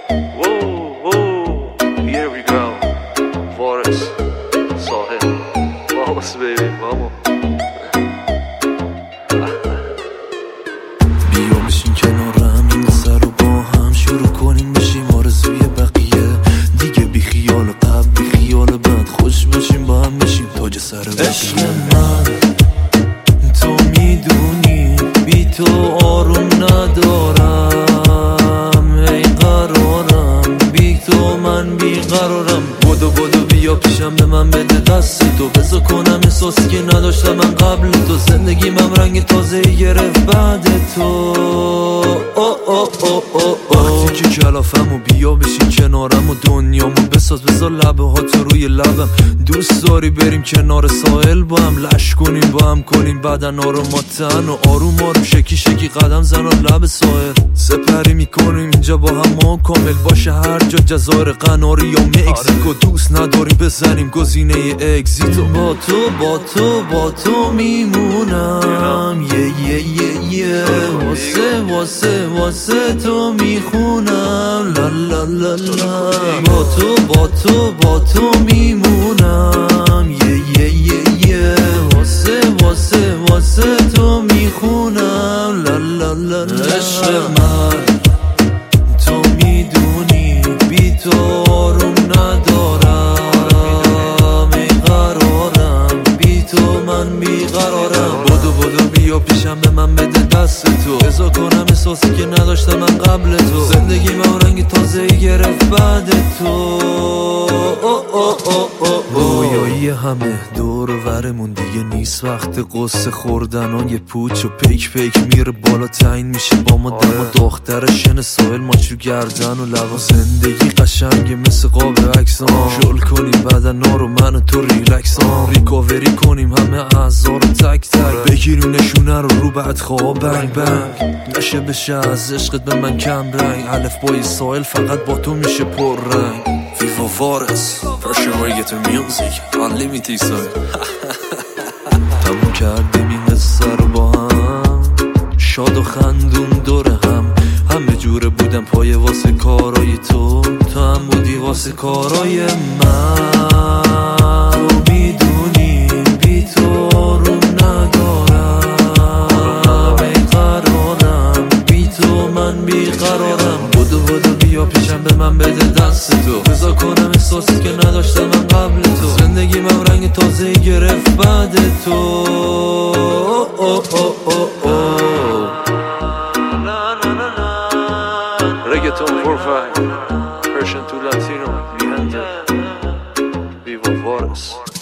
Here we go. Forest, ساحل. Vamos baby, vamos. بیا بشین کنارم، این سر رو با هم شروع کنیم بشیم آرزوی بقیه دیگه. بی خیال قبل بی خیال بعد خوش باشیم با هم بشیم تاج سر بقیه. عشق من تو میدونی بی تو آروم ندارم، ای قرارم بی تو من بی قرارم. بدو بیا پیشم به من بده دست تو، بذار کنم احساسی که نداشتم من قبل تو. زندگیم رنگ تازه‌ای گرفت بعد تو. وقتی که کلافم و بیا بشین کنارم و دنیامو بساز، بذار لبه ها تو روی لبم. دوست داری بریم کنار ساحل با هم لش کنیم، با هم کنیم بدن آروماتن و آروم آروم شکی شکی قدم زن و لب ساحل. سپری میکنیم اینجا با هم ما کامل باشه، هر جا جزایر قناری یا مکزیکو. دوست نداریم بزنیم گزینه اگزیتو. با تو میمونم، یه واسه تو میخونم. لا لا لا لا. با تو میمونم، یه واسه تو میخونم. لا لا لا لا. عشق من تو میدونی بی تو آروم ندارم، ای قرارم بی تو من بی قرارم. بدو بیا پیشم به من بده دست تو، بذار کنم احساسی که نداشتم من قبل تو. زندگی من رنگ تازه‌ای گرفت بعد تو. رویایی همه دور و ورمون دیگه نیست، وقت قصه خوردن و یه پوچ و پیک میره بالا تعیین میشه با ما دم و دختر شن ساحل ماچو گردن و لبا. زندگی قشنگه مثل قاب عکسان، شل کنیم بدنا رو من و تو ریلکسان. ریکاوری کنیم همه اعضا رو تک بگیریم نشونه رو بعد خواب بنگ نشه بشه از عشقت به من کم رنگ. الف بای ساحل فقط با تو میشه پر رنگ. Vivo Forest, Persian reggaeton music, unlimited style. تموم کردیم این قصه رو با هم، شاد و خندون دور هم. همه جوره بودم پای واسه کارای تو هم بودی واسه کارای من. تو میدونی بی تو آروم ندارم، ای قرارم بی تو من بی قرارم. بدو بیا پیشم به من بده دست تو، بذار کنم احساسی که نداشتم من قبل تو. زندگی من رنگ تازه‌ای گرفت بعد تو. Reggaeton 4-5, Persian to Latino, Vivo Forest.